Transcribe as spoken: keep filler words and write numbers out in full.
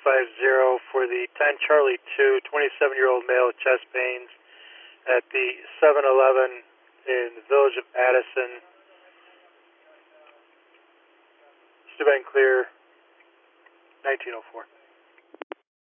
five zero for the ten Charlie two, twenty-seven-year-old male with chest pains at the seven eleven in the village of Addison. Steuben clear, nineteen oh four.